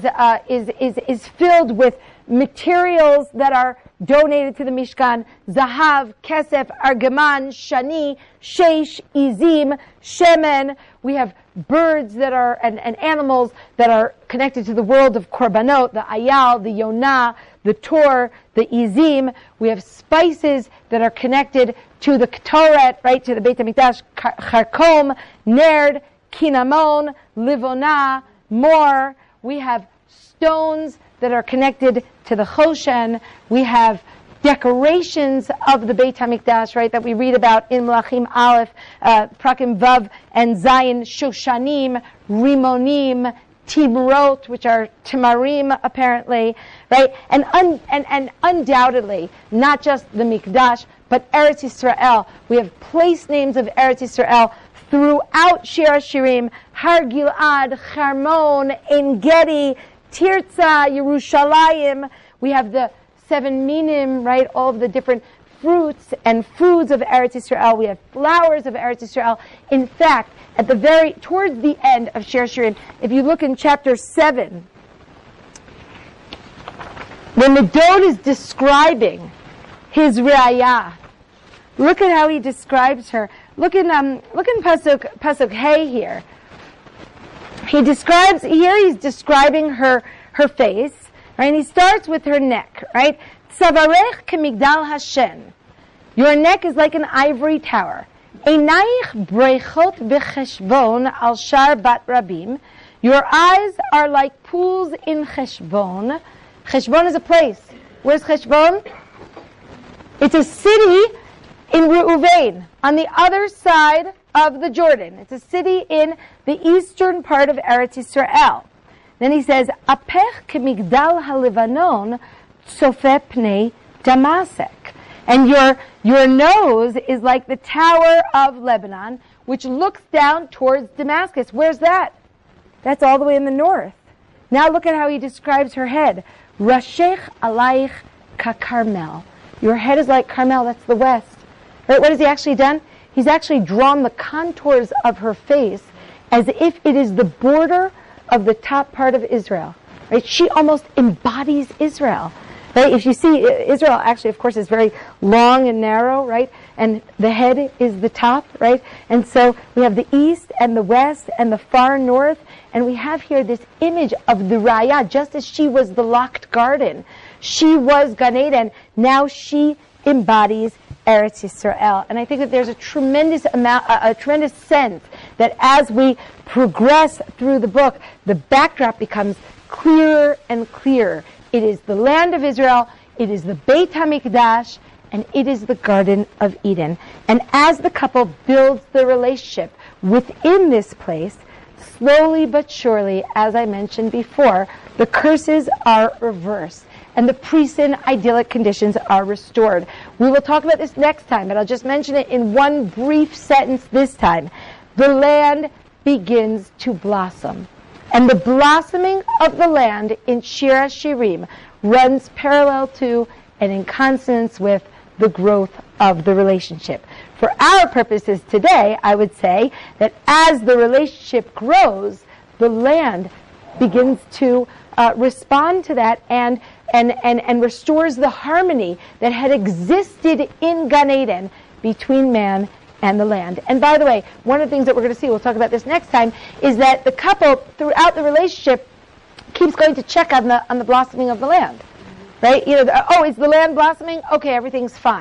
is filled with materials that are donated to the Mishkan: Zahav, Kesef, Argaman, Shani, Sheish, Izim, Shemen. We have birds that are, and animals that are connected to the world of Korbanot, the Ayal, the Yonah, the Tor, the Izim. We have spices that are connected to the Ketoret, right, to the Beit HaMikdash, Charkom, Nerd, Kinamon, Livonah, Mor. We have stones that are connected to the Choshen. We have decorations of the Beit HaMikdash, right, that we read about in Melachim Aleph, Prakim Vav and Zayin, Shoshanim, Rimonim, Timrot, which are Timarim, apparently, right? And undoubtedly, not just the Mikdash, but Eretz Yisrael. We have place names of Eretz Yisrael throughout Shir HaShirim: Har Gilad, Charmon, En Gedi, Tirza, Yerushalayim. We have the 7 minim, right? All of the different fruits and foods of Eretz Yisrael. We have flowers of Eretz Yisrael. In fact, towards the end of Shir Shirim, if you look in chapter 7, when the Dod is describing his Re'ayah, look at how he describes her. Look in Pasuk Hey here. He's describing her face, right? And he starts with her neck, right? Tzavarech kemigdal Hashem. Your neck is like an ivory tower. Einayich brechot b'cheshbon al shar bat rabim. Your eyes are like pools in Cheshbon. Cheshbon is a place. Where's Cheshbon? It's a city in Reuven, on the other side of the Jordan. It's a city in the eastern part of Eretz Yisrael. Then he says, Apech kemigdal halevanon tzofe pnei Damasek. And your nose is like the tower of Lebanon, which looks down towards Damascus. Where's that? That's all the way in the north. Now look at how he describes her head. Rashech alayich kakarmel. Your head is like Carmel, that's the west. Right? What has he actually done? He's actually drawn the contours of her face as if it is the border of the top part of Israel. Right? She almost embodies Israel. Right? If you see, Israel actually, of course, is very long and narrow, right? And the head is the top, right? And so we have the east and the west and the far north, and we have here this image of the Raya, just as she was the locked garden. She was Gan Eden. Now she embodies Eretz Yisrael. And I think that there's a tremendous sense that as we progress through the book, the backdrop becomes clearer and clearer. It is the land of Israel, it is the Beit HaMikdash, and it is the Garden of Eden. And as the couple builds the relationship within this place, slowly but surely, as I mentioned before, the curses are reversed and the pre-sin idyllic conditions are restored. We will talk about this next time, but I'll just mention it in one brief sentence this time. The land begins to blossom. And the blossoming of the land in Shir HaShirim runs parallel to and in consonance with the growth of the relationship. For our purposes today, I would say that as the relationship grows, the land begins to respond to that and restores the harmony that had existed in Gan Eden between man and the land. And by the way, one of the things that we're going to see, we'll talk about this next time, is that the couple throughout the relationship keeps going to check on the blossoming of the land. Right? Is the land blossoming? Okay, everything's fine.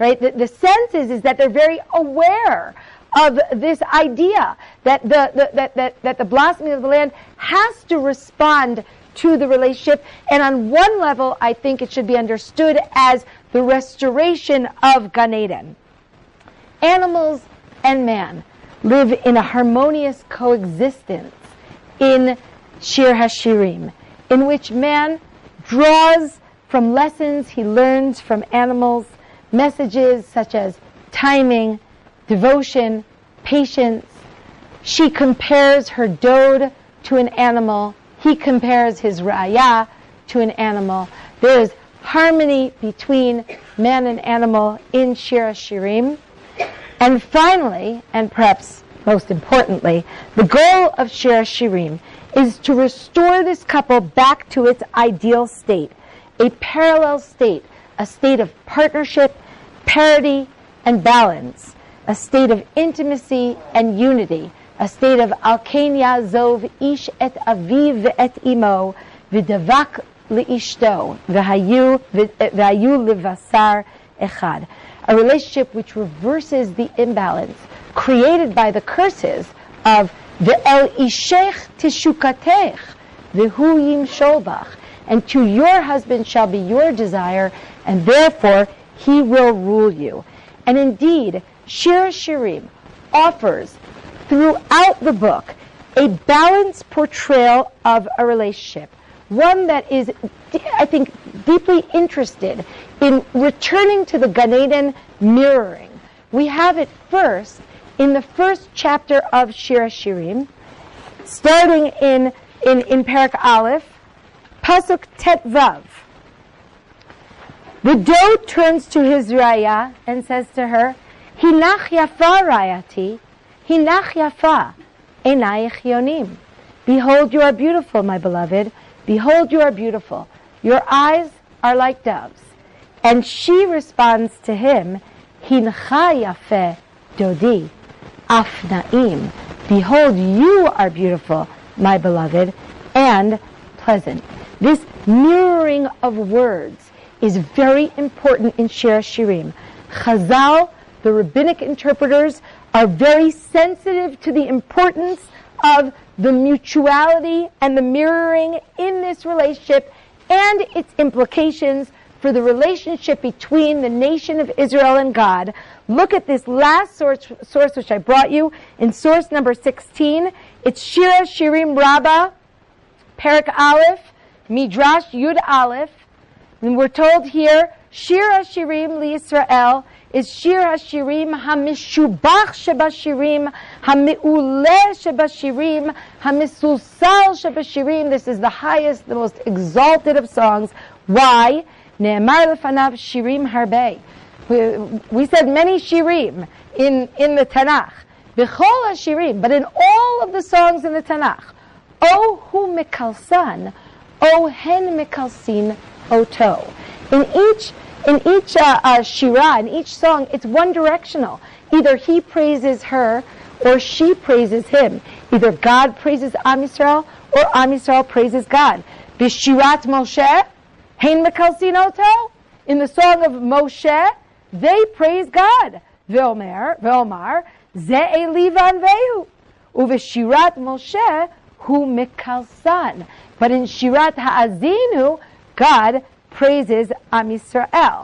right? The sense is that they're very aware of this idea that the blossoming of the land has to respond to the relationship. And on one level, I think it should be understood as the restoration of Gan Eden. Animals and man live in a harmonious coexistence in Shir HaShirim, in which man draws from lessons he learns from animals, messages such as timing, devotion, patience. She compares her dode to an animal. He compares his ra'aya to an animal. There is harmony between man and animal in Shir HaShirim. And finally, and perhaps most importantly, the goal of Shir HaShirim is to restore this couple back to its ideal state, a parallel state, a state of partnership, parity, and balance, a state of intimacy and unity, a state of Al-Ken Ya'azov ish et aviv ve'et imo v'davak li'ishto v'hayu livasar echad, a relationship which reverses the imbalance created by the curses of ve'el ishech tishukatech v'hu yimshol bach, and to your husband shall be your desire, and therefore he will rule you. And indeed, Shir HaShirim offers throughout the book a balanced portrayal of a relationship, one that is, I think, deeply interested in returning to the Gan Eden mirroring. We have it first in the first chapter of Shir HaShirim, starting in Parak Aleph, Pasuk Tet Vav. The dode turns to his raya and says to her, Hinach yafa rayati, Hinach yafa, enayich yonim. Behold, you are beautiful, my beloved. Behold, you are beautiful. Your eyes are like doves. And she responds to him, Hincha yafeh dodi, afnaim. Behold, you are beautiful, my beloved, and pleasant. This mirroring of words is very important in Shir HaShirim. Chazal, the rabbinic interpreters, are very sensitive to the importance of the mutuality and the mirroring in this relationship and its implications for the relationship between the nation of Israel and God. Look at this last source which I brought you in source number 16. It's Shir HaShirim Rabbah, Parak Aleph, Midrash Yud Aleph. And we're told here, Shir HaShirim LiYisrael is Shir HaShirim HaMishubach Shebashirim, HaMe'uleh Shebashirim, HaMesulsal Shebashirim. This is the highest, the most exalted of songs. Why? Ne'emar lefanav Shirim Harbei. We said many Shirim in the Tanakh. B'chol HaShirim, but in all of the songs in the Tanakh. O hu mekalsan, O hen mekalsin oto. In each shirah, in each song, it's one directional. Either he praises her or she praises him. Either God praises Am Yisrael or Am Yisrael praises God. B'shirat Moshe, hein mekalsin oto. In the song of Moshe, they praise God. Ve'omar, ze eli vanvehu. Uv'shirat Moshe, hu mekalsan. But in Shirat Ha'azinu, God praises Am Yisrael.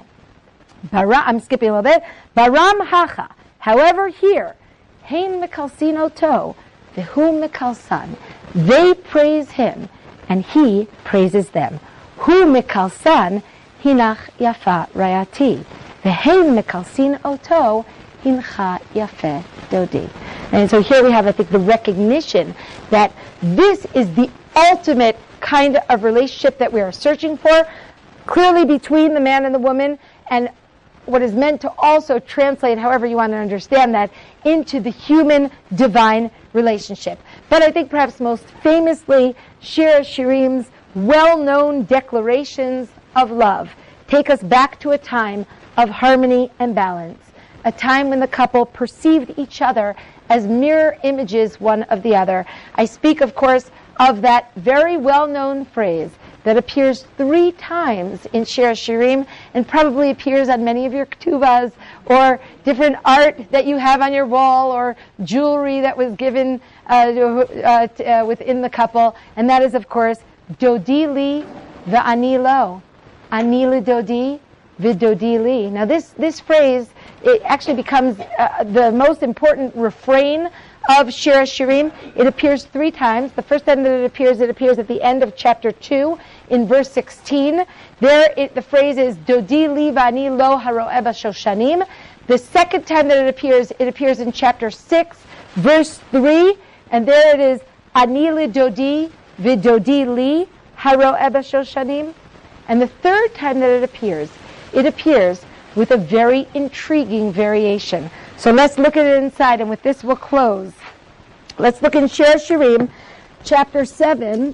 I'm skipping a little bit. Baram hacha. However, here, hein mekalsin oto, v'hu mekalsan. They praise him, and he praises them. Hu mekalsan, hinach yafa rayati. V'hein mekalsin oto, hincha yafeh dodi. And so here we have, I think, the recognition that this is the ultimate kind of relationship that we are searching for, clearly between the man and the woman, and what is meant to also translate, however you want to understand that, into the human-divine relationship. But I think perhaps most famously, Shir HaShirim's well-known declarations of love take us back to a time of harmony and balance, a time when the couple perceived each other as mirror images one of the other. I speak, of course, of that very well-known phrase that appears 3 times in Shir HaShirim and probably appears on many of your ketuvas or different art that you have on your wall, or jewelry that was given within the couple. And that is, of course, Dodi li v'ani lo. Ani lidodi v'dodi li. Now this phrase, it actually becomes the most important refrain of Shir HaShirim. It appears 3 times. The first time that it appears at the end of chapter 2 in verse 16. There the phrase is Dodi li v'ani lo haro'eh b'shoshanim. The second time that it appears in chapter 6, verse 3, and there it is Ani lidodi v'dodi li haro'eh b'shoshanim. And the third time that it appears with a very intriguing variation. So let's look at it inside, and with this we'll close. Let's look in Shir HaShirim, chapter 7.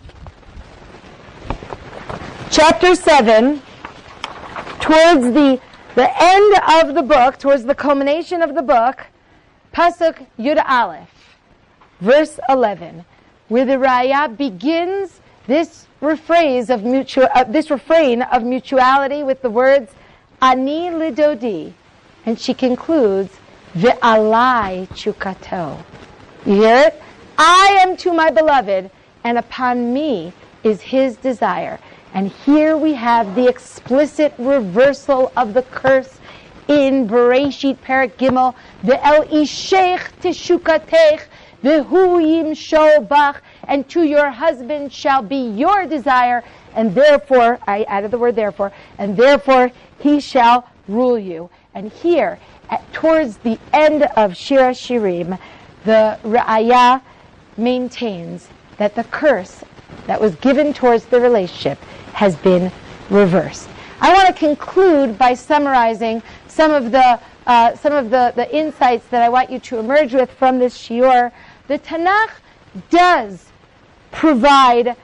Chapter 7, towards the end of the book, towards the culmination of the book, Pasuk Yud Aleph, verse 11, where the Raya begins this refrain of mutuality with the words Ani lidodi, and she concludes Ve'alai chukato. You hear it? I am to my beloved, and upon me is his desire. And here we have the explicit reversal of the curse in Bereshit Perek Gimel, Ve'el ishech teshukatech, Ve'hu yimshol bach, and to your husband shall be your desire, and therefore, I added the word therefore, and therefore he shall rule you. And here, towards the end of Shir HaShirim, the Ra'aya maintains that the curse that was given towards the relationship has been reversed. I want to conclude by summarizing some of the insights that I want you to emerge with from this shiur. The Tanakh does provide,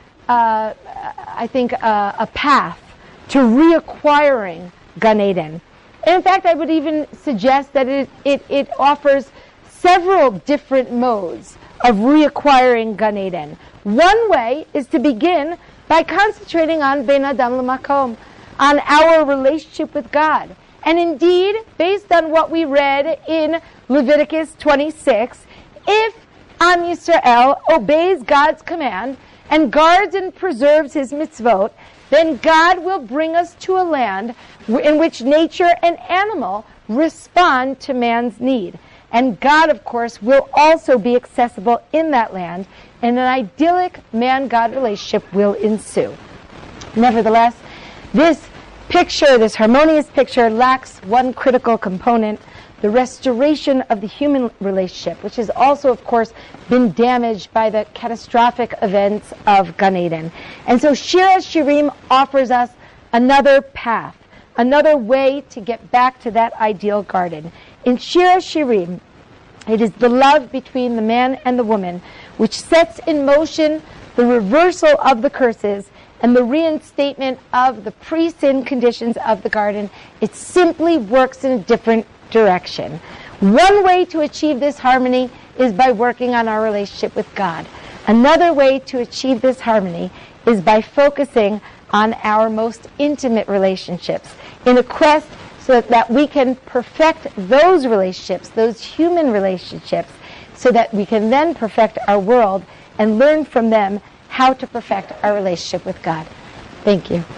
I think, a path to reacquiring Gan Eden. In fact, I would even suggest that it offers several different modes of reacquiring Gan Eden. One way is to begin by concentrating on Ben Adam L'Makom, on our relationship with God. And indeed, based on what we read in Leviticus 26, if Am Yisrael obeys God's command and guards and preserves his mitzvot, then God will bring us to a land in which nature and animal respond to man's need. And God, of course, will also be accessible in that land, and an idyllic man-God relationship will ensue. Nevertheless, this harmonious picture, lacks one critical component: the restoration of the human relationship, which has also, of course, been damaged by the catastrophic events of Gan Eden. And so Shir HaShirim offers us another path, another way to get back to that ideal garden. In Shir HaShirim, it is the love between the man and the woman which sets in motion the reversal of the curses and the reinstatement of the pre-sin conditions of the garden. It simply works in a different direction. One way to achieve this harmony is by working on our relationship with God. Another way to achieve this harmony is by focusing on our most intimate relationships in a quest so that we can perfect those relationships, those human relationships, so that we can then perfect our world and learn from them how to perfect our relationship with God. Thank you.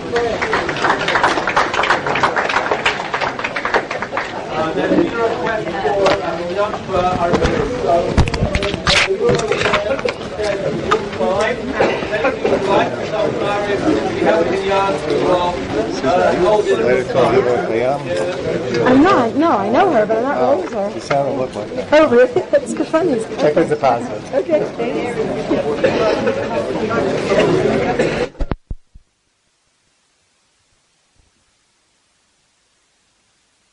I'm not. No, I know her, but I'm not related to her. You sound and look like her. Oh, really? That's good funny. Check her deposit. Okay, thanks.